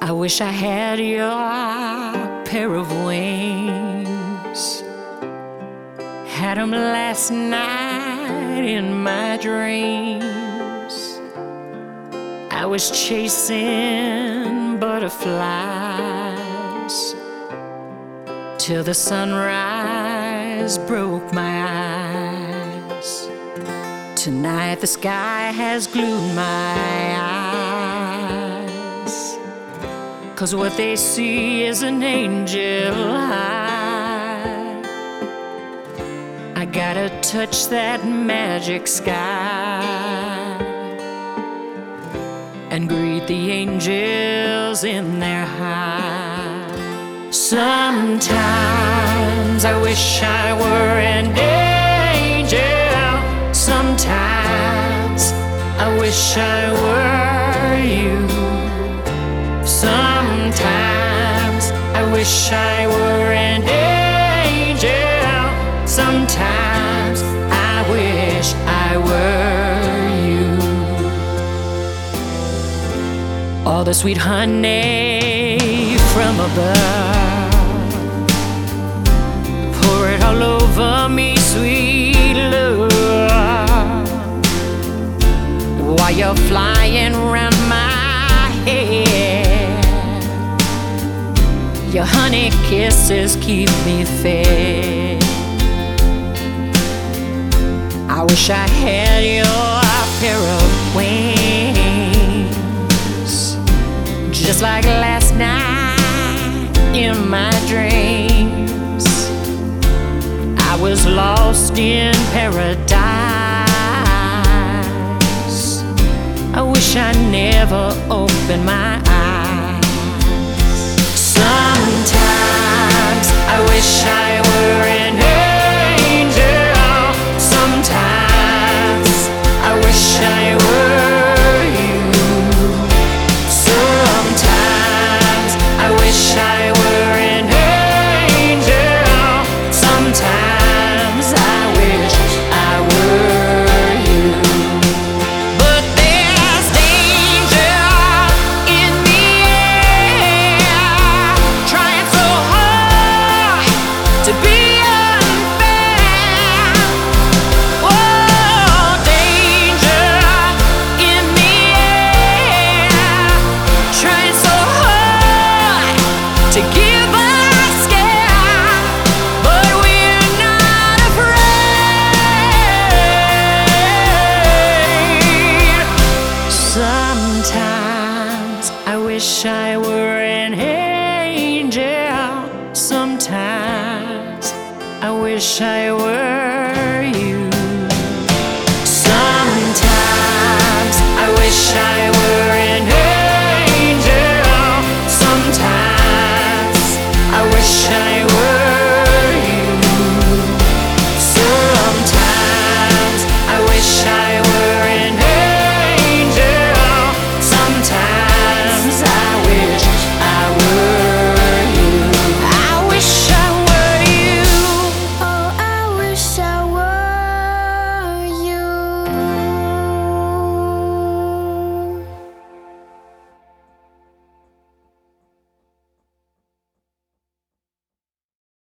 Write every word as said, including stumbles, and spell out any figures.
I wish I had your pair of wings. Had 'em last night in my dreams. I was chasing butterflies till the sunrise broke my eyes. Tonight the sky has glued my eyes, 'cause what they see is an angel high. I gotta touch that magic sky and greet the angels in their high. Sometimes I wish I were an angel. Sometimes I wish I were you. Sometimes I wish I were an angel. Sometimes I wish I were you. All the sweet honey from above, pour it all over me, sweet love, while you're flying around my head. Your honey kisses keep me fed. I wish I had your pair of wings, just like last night in my dreams. I was lost in paradise. I wish I never opened my eyes. Sometimes I wish I were an angel. Sometimes I wish I were you. Sometimes I wish I were an angel. Sometimes I wish I were you. But there's danger in the air, trying so hard to be unfair. Whoa, danger in the air, trying so hard to give a scare, but we're not afraid. Sometimes I wish I were an angel. Sometimes I wish I were